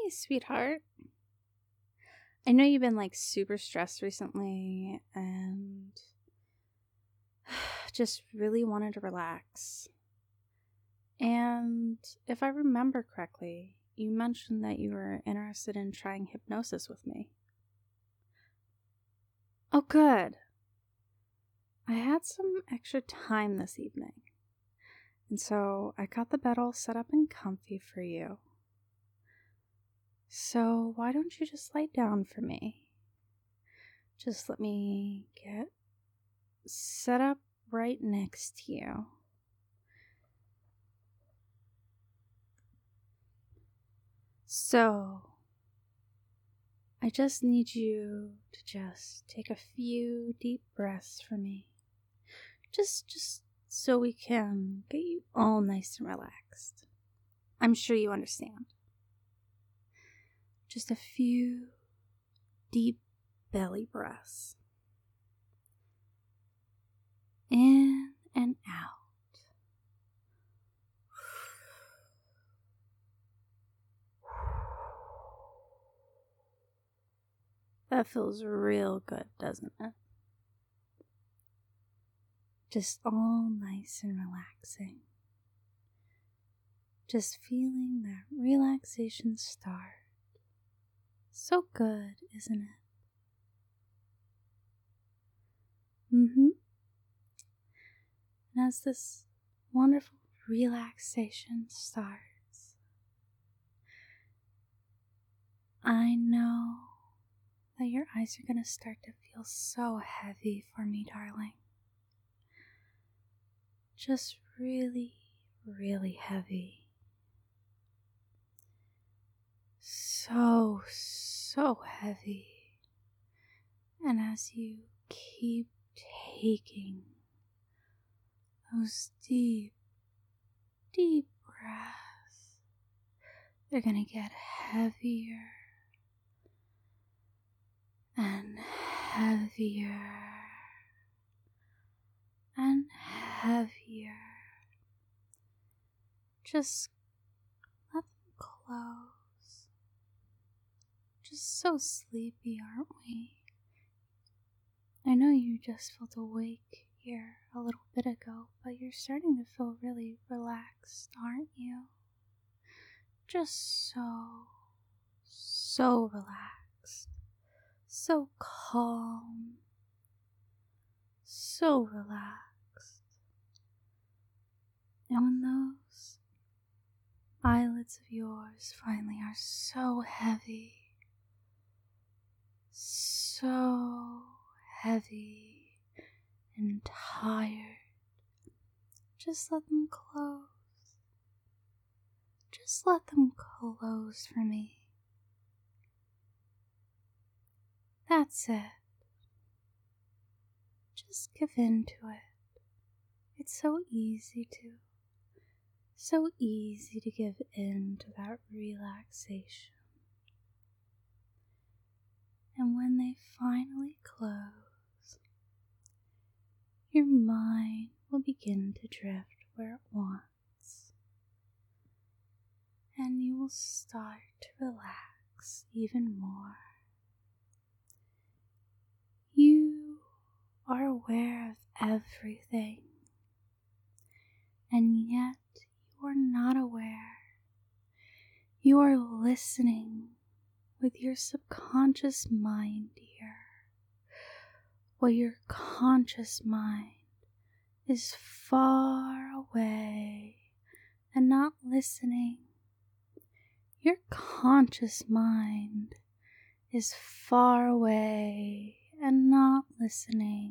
Hey, sweetheart. I know you've been super stressed recently and just really wanted to relax. And if I remember correctly, you mentioned that you were interested in trying hypnosis with me. Oh, good. I had some extra time this evening. And so I got the bed all set up and comfy for you. So why don't you just lie down for me? Just let me get set up right next to you. So, I just need you to just take a few deep breaths for me. Just so we can get you all nice and relaxed. I'm sure you understand. Just a few deep belly breaths. In and out. That feels real good, doesn't it? Just all nice and relaxing. Just feeling that relaxation start. So good, isn't it? And as this wonderful relaxation starts, I know that your eyes are going to start to feel so heavy for me, darling. Just really, really heavy. So heavy. And as you keep taking those deep breaths, they're gonna get heavier and heavier and heavier. Just let them close. Just so sleepy, aren't we? I know you just felt awake here a little bit ago, but you're starting to feel really relaxed, aren't you? Just so relaxed, so calm, so relaxed. And when those eyelids of yours finally are so heavy, so heavy and tired, just let them close. Just let them close for me. That's it. Just give in to it. It's so easy to give in to that relaxation. And when they finally close, your mind will begin to drift where it wants. And you will start to relax even more. You are aware of everything, and yet you are not aware. You are listening with your subconscious mind here, while your conscious mind is far away and not listening. Your conscious mind is far away and not listening.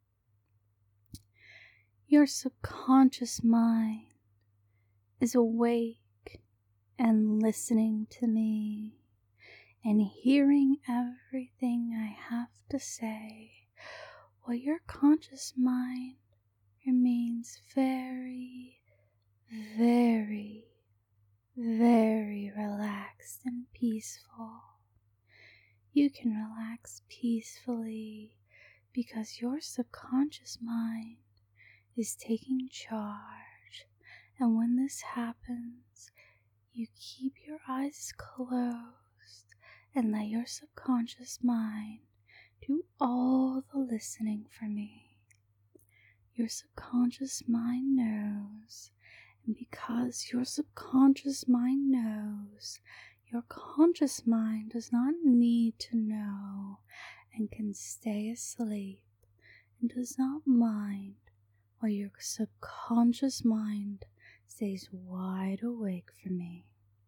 Your subconscious mind is awake and listening to me and hearing everything I have to say, while your conscious mind remains very, very, very relaxed and peaceful. You can relax peacefully because your subconscious mind is taking charge. And when this happens, you keep your eyes closed and let your subconscious mind do all the listening for me. Your subconscious mind knows, and because your subconscious mind knows, your conscious mind does not need to know and can stay asleep and does not mind while your subconscious mind stays wide awake for me.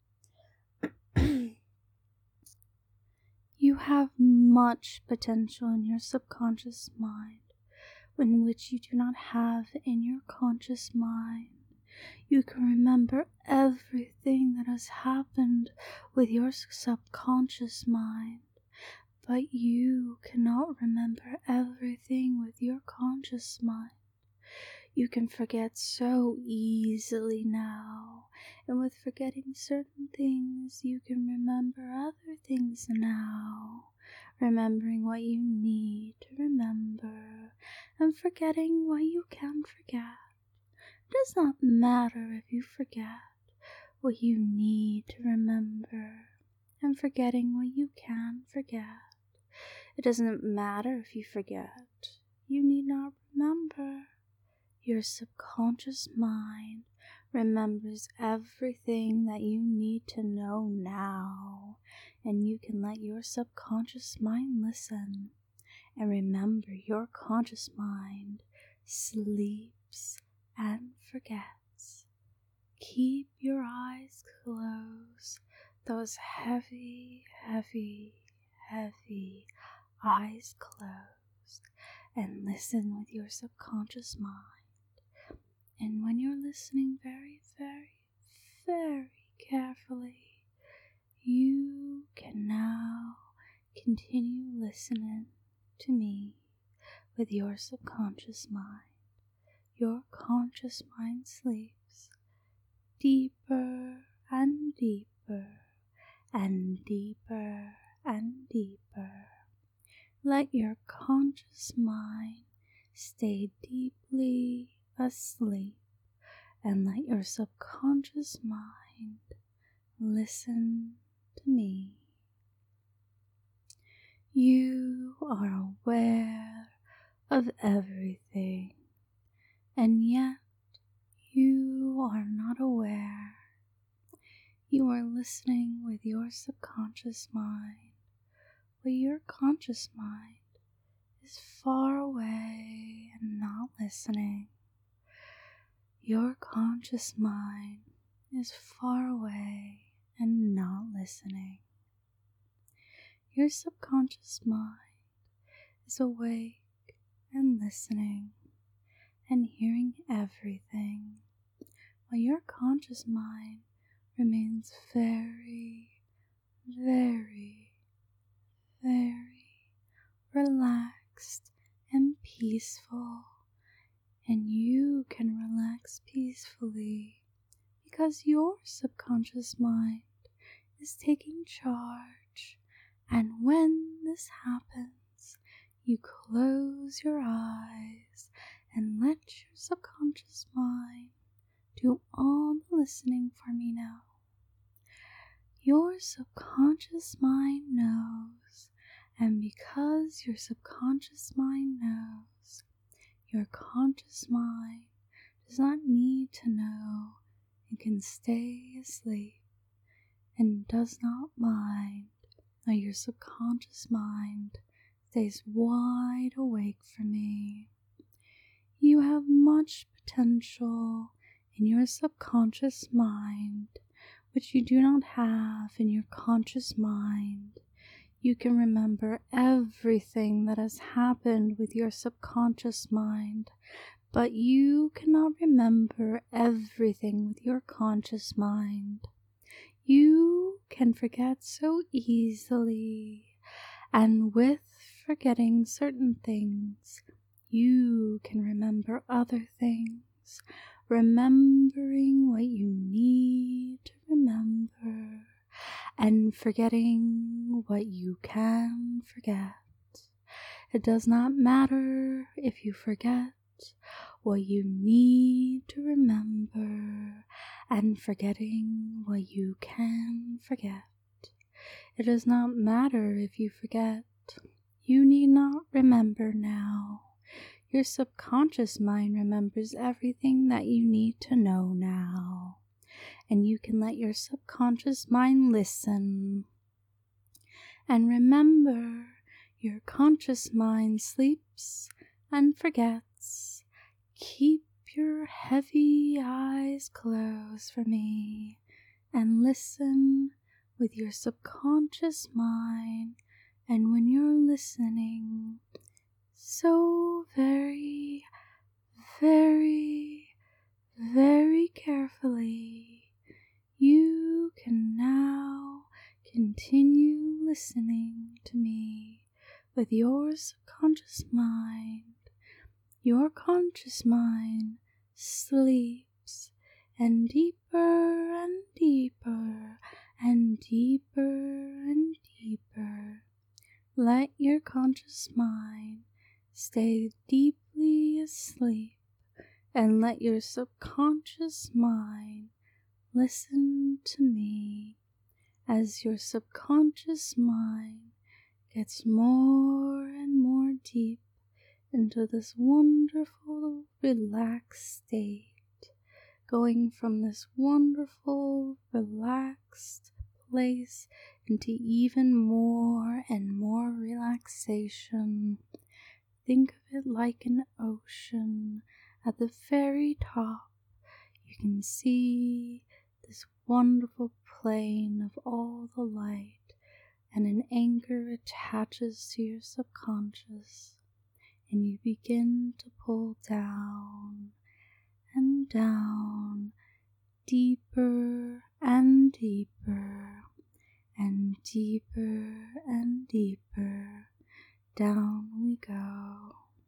You have much potential in your subconscious mind, in which you do not have in your conscious mind. You can remember everything that has happened with your subconscious mind, but you cannot remember everything with your conscious mind. You can forget so easily now, and with forgetting certain things, you can remember other things now, remembering what you need to remember, and forgetting what you can forget. It does not matter if you forget what you need to remember, and forgetting what you can forget. It doesn't matter if you forget. You need not remember. Your subconscious mind remembers everything that you need to know now, and you can let your subconscious mind listen and remember. Your conscious mind sleeps and forgets. Keep your eyes closed, those heavy, heavy, heavy eyes closed, and listen with your subconscious mind. And when you're listening very, very, very carefully, you can now continue listening to me with your subconscious mind. Your conscious mind sleeps deeper and deeper and deeper and deeper. Let your conscious mind stay deeply asleep, and let your subconscious mind listen to me. You are aware of everything, and yet you are not aware. You are listening with your subconscious mind, but your conscious mind is far away and not listening. Your conscious mind is far away and not listening. Your subconscious mind is awake and listening and hearing everything, while your conscious mind remains very, very, very relaxed and peaceful. And you can relax peacefully because your subconscious mind is taking charge. And when this happens, you close your eyes and let your subconscious mind do all the listening for me now. Your subconscious mind knows, and because your subconscious mind knows, your conscious mind does not need to know and can stay asleep and does not mind that your subconscious mind stays wide awake for me. You have much potential in your subconscious mind, which you do not have in your conscious mind. You can remember everything that has happened with your subconscious mind, but you cannot remember everything with your conscious mind. You can forget so easily, and with forgetting certain things, you can remember other things, remembering what you need to remember, and forgetting what you can forget. It does not matter if you forget what you need to remember, and forgetting what you can forget. It does not matter if you forget. You need not remember now. Your subconscious mind remembers everything that you need to know now. And you can let your subconscious mind listen. And remember, your conscious mind sleeps and forgets. Keep your heavy eyes closed for me and listen with your subconscious mind. And when you're listening so very, very, very carefully, you can now continue listening to me with your subconscious mind. Your conscious mind sleeps, and deeper and deeper and deeper and deeper. Let your conscious mind stay deeply asleep, and let your subconscious mind listen to me as your subconscious mind gets more and more deep into this wonderful relaxed state, going from this wonderful relaxed place into even more and more relaxation. Think of it like an ocean. At the very top, you can see this wonderful plane of all the light, and an anchor attaches to your subconscious, and you begin to pull down and down, deeper and deeper and deeper and deeper. Down we go,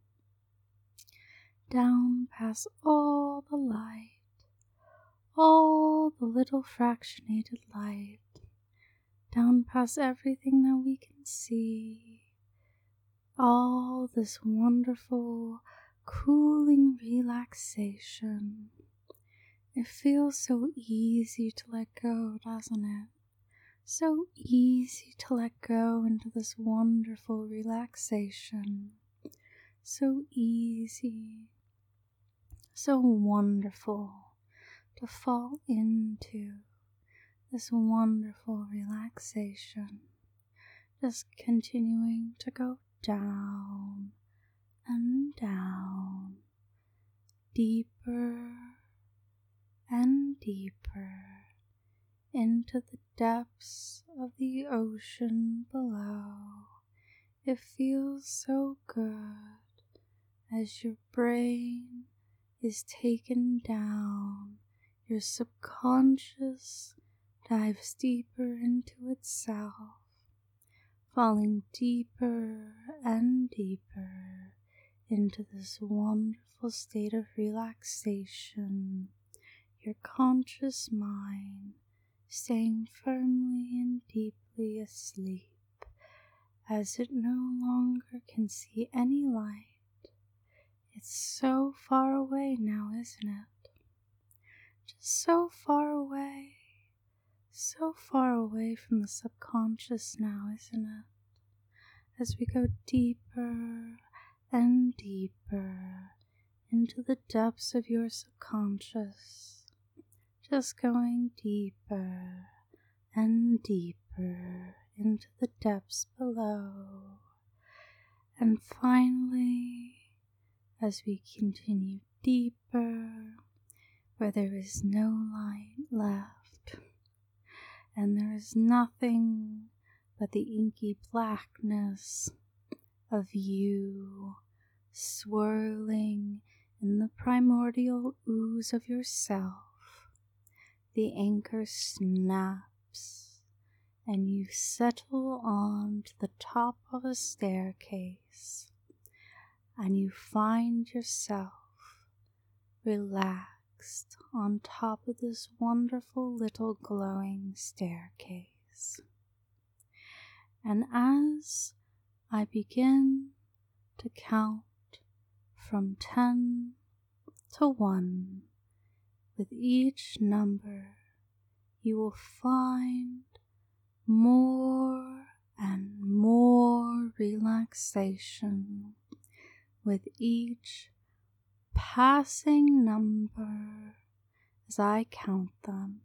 down past all the light, all the little fractionated light, down past everything that we can see, all this wonderful cooling relaxation. It feels so easy to let go, doesn't it? So easy to let go into this wonderful relaxation. So easy, so wonderful to fall into this wonderful relaxation. Just continuing to go down and down, deeper and deeper into the depths of the ocean below. It feels so good as your brain is taken down. Your subconscious dives deeper into itself, falling deeper and deeper into this wonderful state of relaxation. Your conscious mind staying firmly and deeply asleep as it no longer can see any light. It's so far away now, isn't it? Just so far away from the subconscious now, isn't it? As we go deeper and deeper into the depths of your subconscious, just going deeper and deeper into the depths below. And finally, as we continue deeper, where there is no light left, and there is nothing but the inky blackness of you swirling in the primordial ooze of yourself, the anchor snaps, and you settle on to the top of a staircase, and you find yourself relaxed on top of this wonderful little glowing staircase. And as I begin to count from 10 to 1, with each number, you will find more and more relaxation with each passing number as I count them.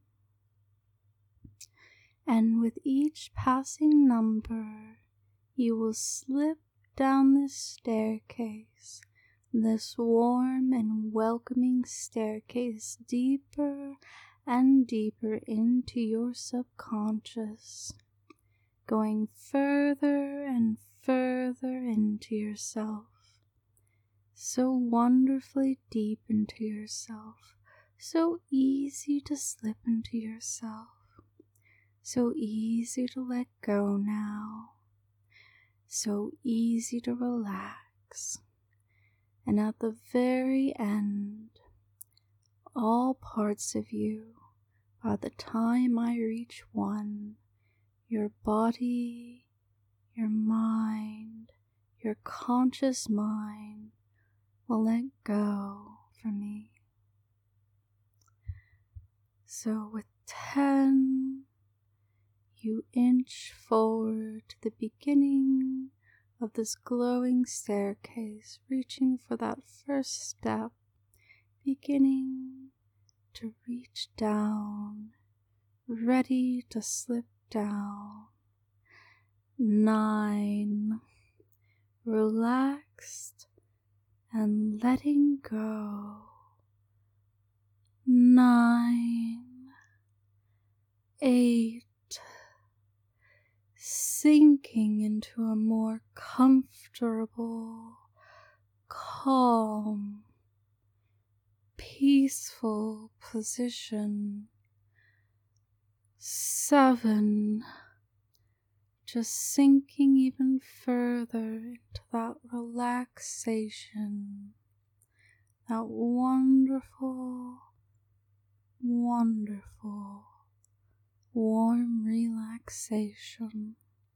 And with each passing number, you will slip down this staircase, this warm and welcoming staircase, deeper and deeper into your subconscious, going further and further into yourself, so wonderfully deep into yourself, so easy to slip into yourself, so easy to let go now, so easy to relax. And at the very end, all parts of you, by the time I reach 1, your body, your mind, your conscious mind will let go from me. So with 10, you inch forward to the beginning of this glowing staircase, reaching for that first step, beginning to reach down, ready to slip down. 9, relaxed and letting go. 9, 8, sinking into a more comfortable, calm, peaceful position. 7, just sinking even further into that relaxation, that wonderful, wonderful, warm relaxation.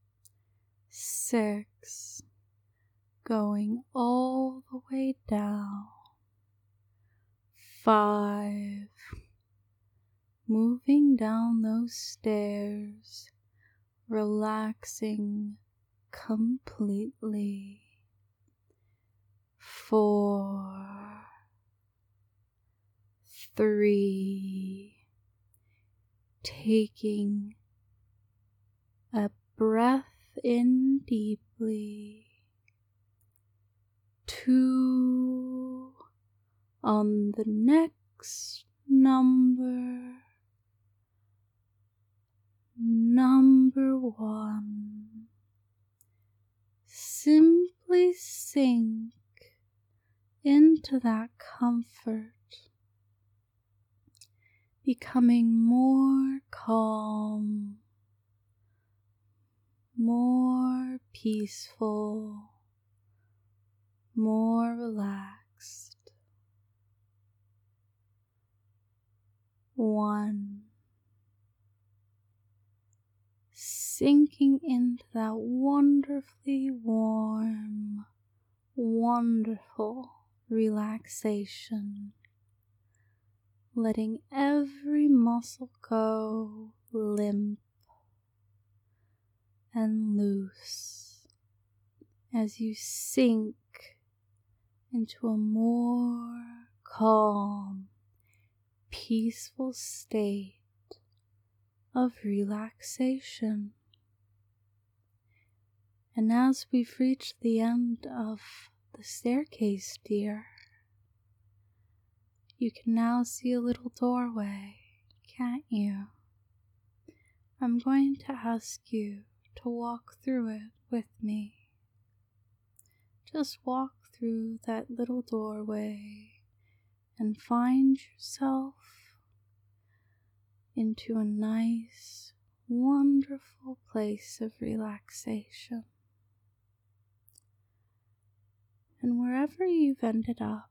6, going all the way down. 5, moving down those stairs, relaxing completely. 4, 3, taking a breath in deeply. 2, on the next number. 1, simply sink into that comfort, becoming more calm, more peaceful, more relaxed. 1, sinking into that wonderfully warm, wonderful relaxation, letting every muscle go limp and loose as you sink into a more calm, peaceful state of relaxation. And as we've reached the end of the staircase, dear, you can now see a little doorway, can't you? I'm going to ask you to walk through it with me. Just walk through that little doorway and find yourself into a nice, wonderful place of relaxation. And wherever you've ended up,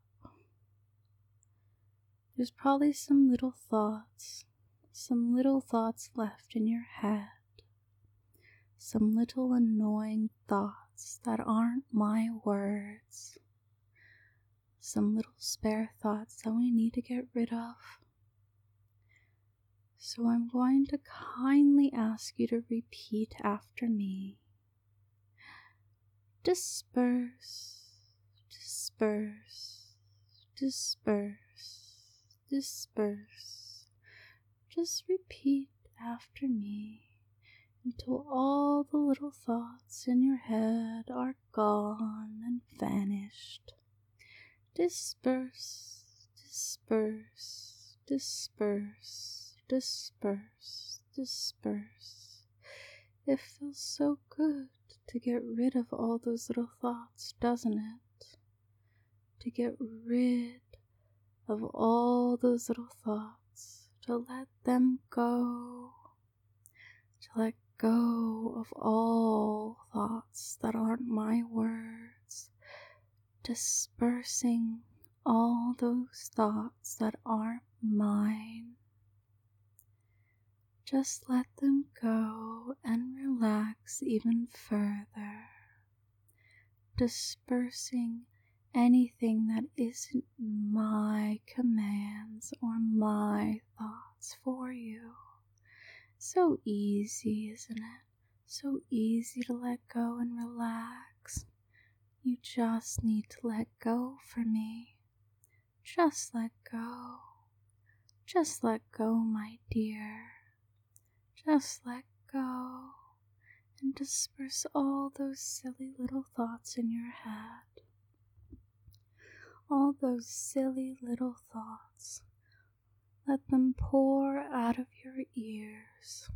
there's probably some little thoughts left in your head, some little annoying thoughts that aren't my words, some little spare thoughts that we need to get rid of. So I'm going to kindly ask you to repeat after me. Disperse, disperse, disperse, disperse. Just repeat after me until all the little thoughts in your head are gone and vanished. Disperse, disperse, disperse, disperse, disperse. It feels so good to get rid of all those little thoughts, doesn't it? To get rid of all those little thoughts, to let them go, to let go of all thoughts that aren't my words, dispersing all those thoughts that aren't mine. Just let them go and relax even further, dispersing anything that isn't my commands or my thoughts for you. So easy, isn't it? So easy to let go and relax. You just need to let go for me. Just let go. Just let go, my dear. Just let go and disperse all those silly little thoughts in your head. All those silly little thoughts. Let them pour out of your ears.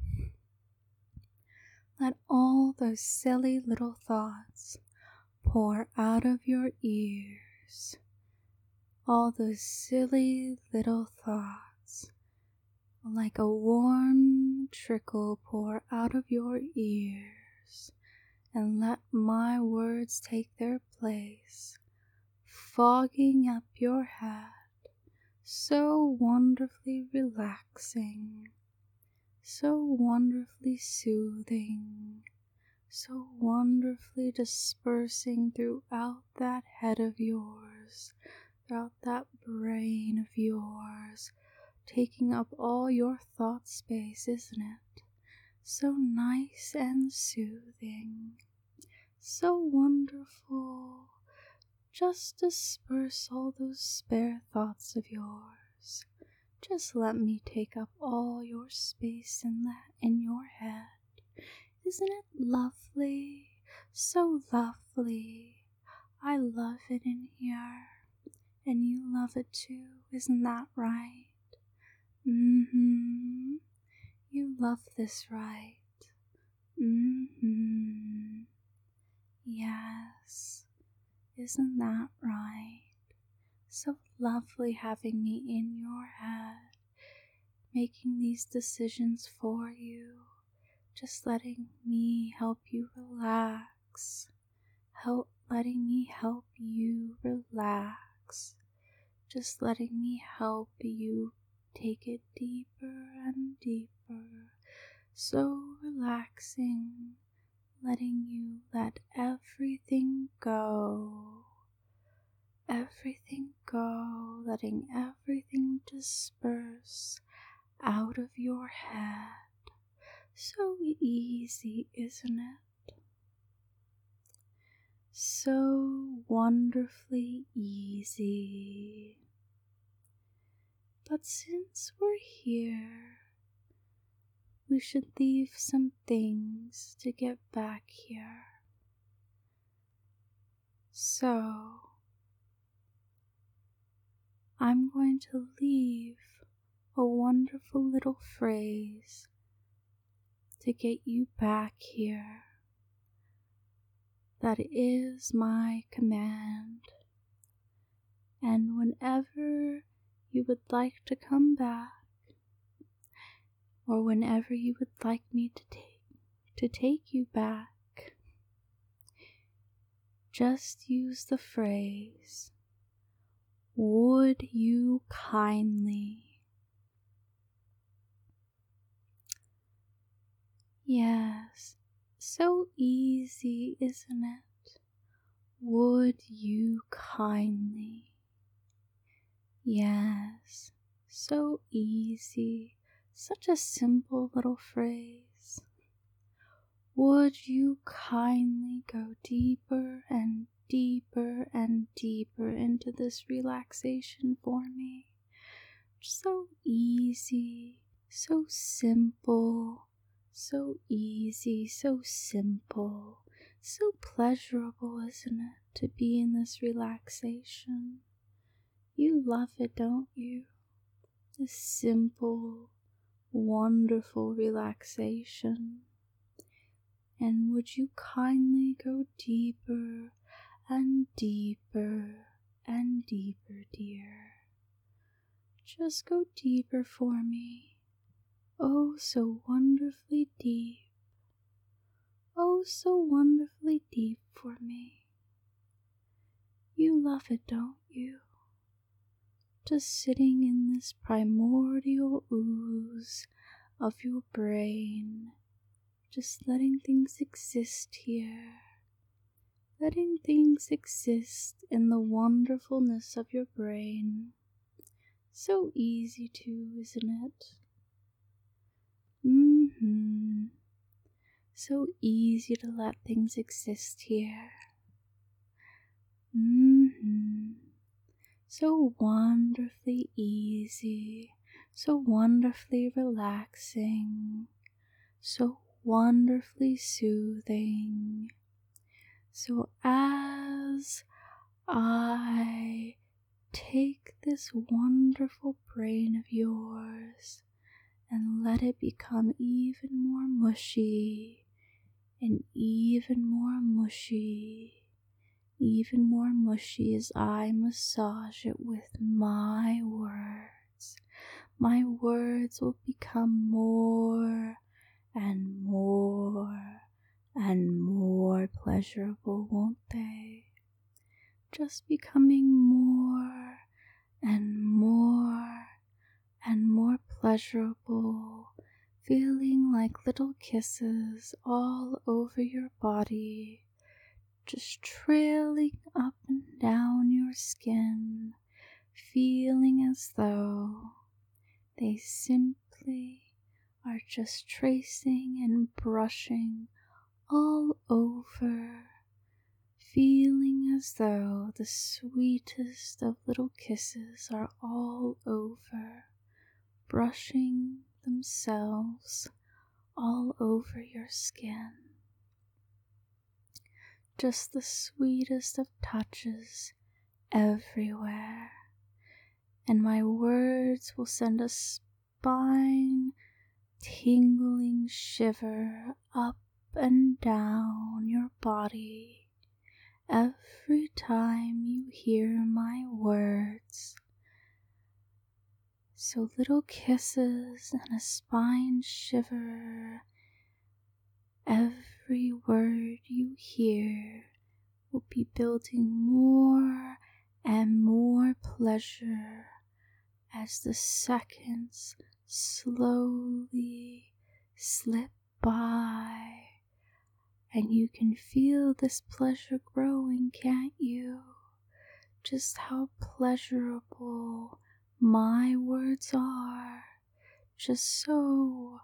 Let all those silly little thoughts pour out of your ears. All those silly little thoughts, like a warm trickle, pour out of your ears, and let my words take their place, fogging up your head, so wonderfully relaxing, so wonderfully soothing, so wonderfully dispersing throughout that head of yours, throughout that brain of yours, taking up all your thought space, isn't it? So nice and soothing, so wonderful. Just disperse all those spare thoughts of yours. Just let me take up all your space in your head. Isn't it lovely? So lovely. I love it in here. And you love it too, isn't that right? You love this, right? Yes. Isn't that right? So lovely having me in your head, making these decisions for you, just letting me help you relax, letting me help you relax, just letting me help you take it deeper and deeper, so relaxing, letting you let everything go. Everything go, letting everything disperse out of your head. So easy, isn't it? So wonderfully easy. But since we're here, we should leave some things to get back here. So, I'm going to leave a wonderful little phrase to get you back here. That is my command. And whenever you would like to come back, or whenever you would like me to take you back, just use the phrase, "Would you kindly?" Yes, so easy, isn't it? Would you kindly? Yes, so easy, Such a simple little phrase. Would you kindly go deeper and deeper and deeper into this relaxation for me? So easy, so simple, so easy, so simple, so pleasurable, isn't it, to be in this relaxation? You love it, don't you? This simple, wonderful relaxation. And would you kindly go deeper and deeper and deeper, dear? Just go deeper for me. Oh, so wonderfully deep. Oh, so wonderfully deep for me. You love it, don't you? Just sitting in this primordial ooze of your brain, just letting things exist here, letting things exist in the wonderfulness of your brain. So easy to, isn't it? So easy to let things exist here. So wonderfully easy, so wonderfully relaxing, so wonderfully soothing. So as I take this wonderful brain of yours and let it become even more mushy and even more mushy as I massage it with my words. My words will become more and more and more pleasurable, won't they? Just becoming more and more and more pleasurable, feeling like little kisses all over your body, just trailing up and down your skin, feeling as though they simply are just tracing and brushing all over, feeling as though the sweetest of little kisses are all over, brushing themselves all over your skin. Just the sweetest of touches everywhere. And my words will send a spine tingling shiver up and down your body every time you hear my words. So little kisses and a spine shiver. Every word you hear will be building more and more pleasure as the seconds slowly slip by. And you can feel this pleasure growing, can't you? Just how pleasurable my words are. Just so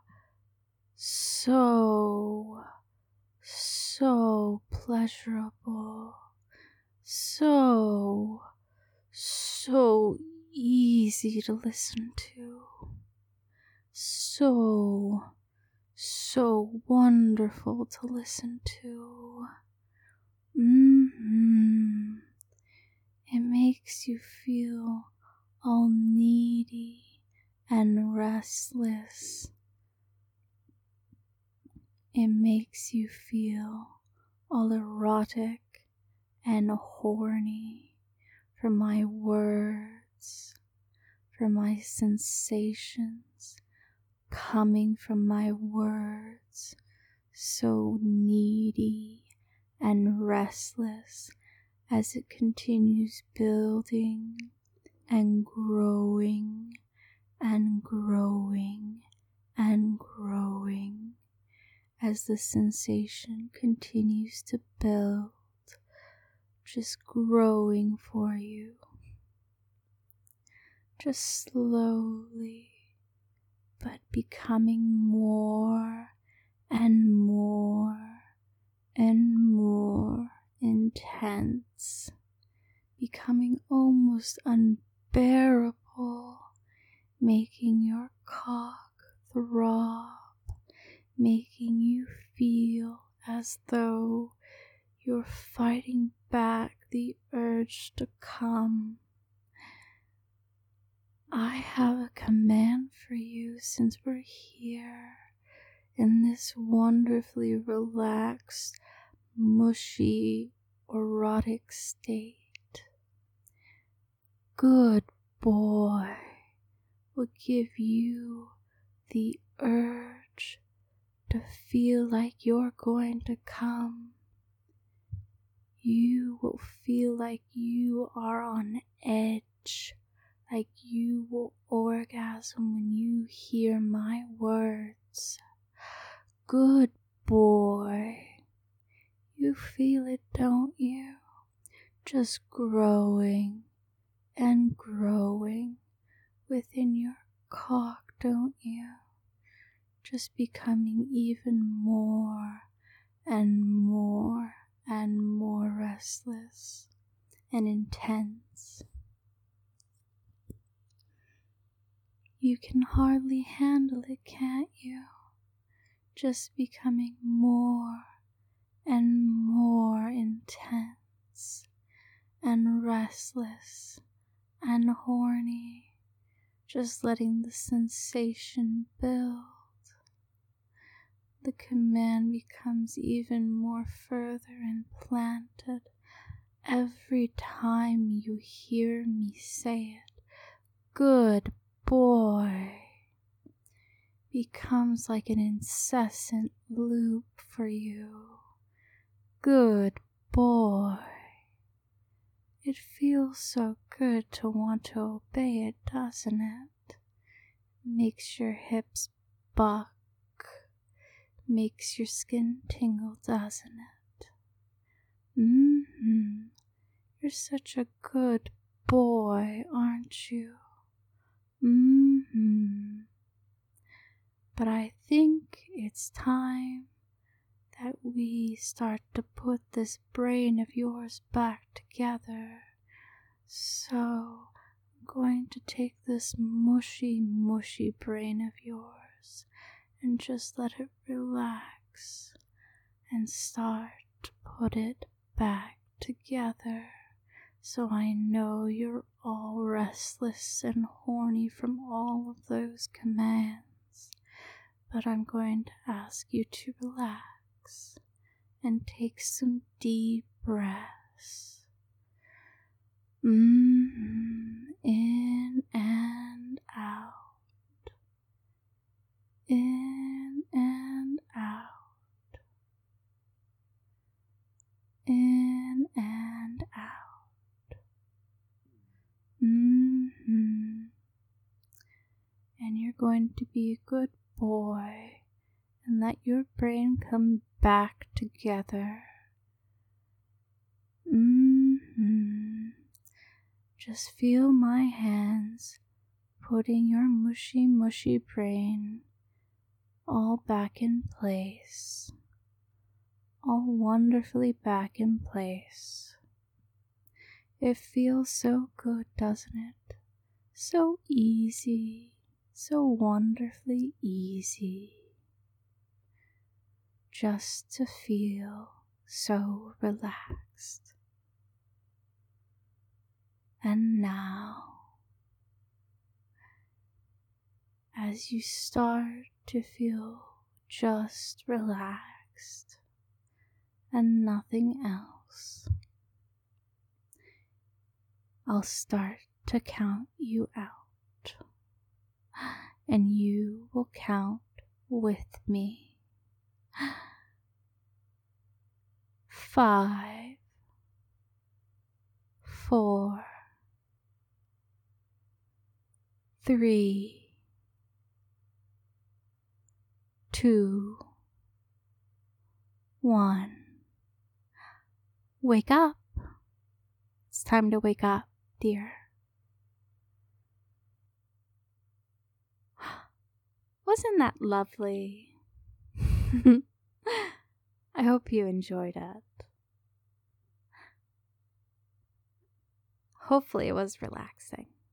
pleasurable. So easy to listen to. So wonderful to listen to. It makes you feel all needy and restless. It makes you feel all erotic and horny for my words, for my sensations coming from my words, so needy and restless as it continues building and growing and growing and growing as the sensation continues to build, just growing for you, just slowly but becoming more and more and more intense, becoming almost unbearable, making your cock throb, making you feel as though you're fighting back the urge to come. I have a command for you since we're here in this wonderfully relaxed, mushy, erotic state. Good boy will give you the urge to feel like you're going to come. You will feel like you are on edge, like you will orgasm when you hear my words. Good boy. You feel it, don't you? Just growing and growing within your cock, don't you? Just becoming even more and more and more restless and intense. You can hardly handle it, can't you? Just becoming more and more intense and restless and horny, just letting the sensation build. The command becomes even more further implanted every time you hear me say it. Good boy becomes like an incessant loop for you. Good boy. It feels so good to want to obey it, doesn't it? Makes your hips buck, makes your skin tingle, doesn't it? You're such a good boy, aren't you? But I think it's time that we start to put this brain of yours back together. So I'm going to take this mushy brain of yours and just let it relax and start to put it back together. So I know you're all restless and horny from all of those commands, but I'm going to ask you to relax and take some deep breaths. In and out. In and out. In and out. And you're going to be a good boy and let your brain come back together. Just feel my hands putting your mushy brain all back in place, all wonderfully back in place. It feels so good, doesn't it? So easy, so wonderfully easy. Just to feel so relaxed. And now, as you start to feel just relaxed and nothing else, I'll start to count you out, and you will count with me. 5, 4, 3, 2, 1. Wake up. It's time to wake up, dear. Wasn't that lovely? I hope you enjoyed it. Hopefully, it was relaxing.